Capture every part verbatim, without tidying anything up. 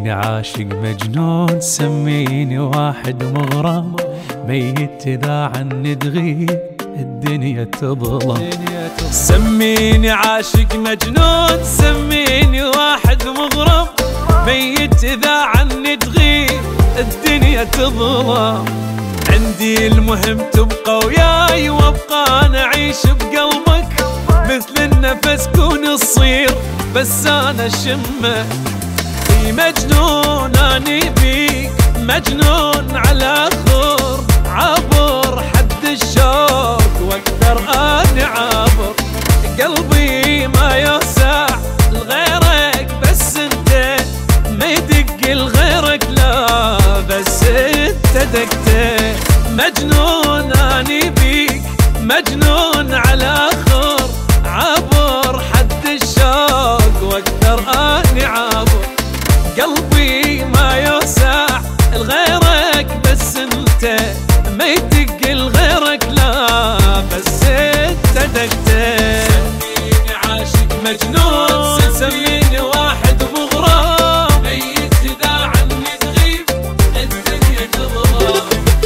سميني عاشق مجنون، سميني واحد مغرم، ميت إذا عني تغيب الدنيا تظلم. سميني عاشق مجنون، سميني واحد مغرم، ميت إذا عني تغيب الدنيا تظلم. عندي المهم تبقى وياي وابقى انا اعيش بقلبك، مثل النفس كون تصير بس انا شمه. في مجنون اني بيك، مجنون على خور، عبر حد الشوق واقدر اني عابر. قلبي ما يوسع لغيرك بس انت، ما يدق لغيرك لا بس انت دقته. مجنون اني بيك، مجنون على خور، عبر حد الشوق واقدر اني عابر. قلبي ما يوسع لغيرك بس انت، ما يدق لغيرك لا بس انت دقته. سميني عاشق مجنون، سميني واحد مغرم، ميت اذا عني تغيب الدنيا تظلم.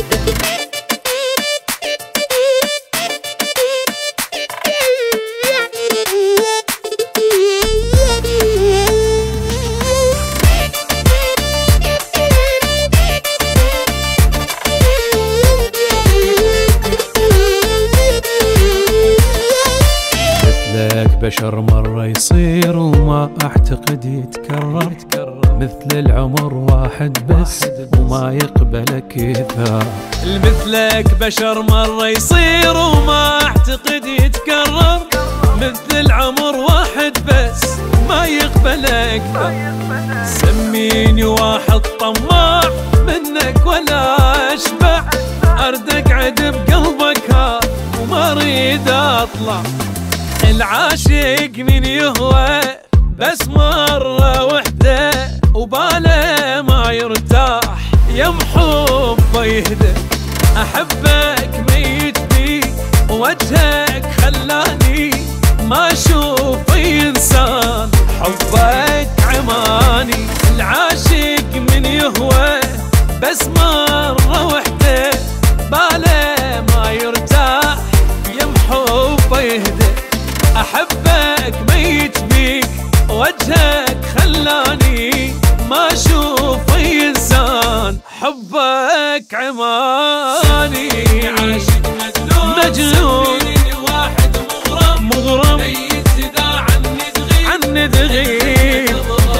بشر مرة يصير وما أعتقد يتكرر، مثل العمر واحد بس وما يقبل كثار. مثلك بشر مرة يصير وما أعتقد يتكرر، مثل العمر واحد بس وما يقبل أكثر. سميني واحد طماع منك ولا أشبع، أرد أقعد بقلبك ها وما أريد أطلع. العاشق من يهوى بس مرة وحدة، وباله ما يرتاح يم حبه يهدى. أحبك ميت بيك، وجهك خلاني ما أشوف أي إنسان، حبك عماني. العاشق من يهوى بس مرة وحدة، باله ما يرتاح يم حبه يهدى. أحبك ميت بيك، وجهك خلاني ما أشوف أي إنسان، حبك عماني. عاشق مجنون، مجنون واحد مغرم، مغرم ميت إذا عني تغيب عني تغيب.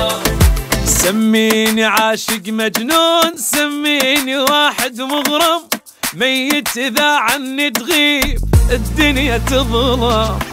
سميني عاشق مجنون، سميني واحد مغرم، ميت إذا عني تغيب الدنيا تظلم.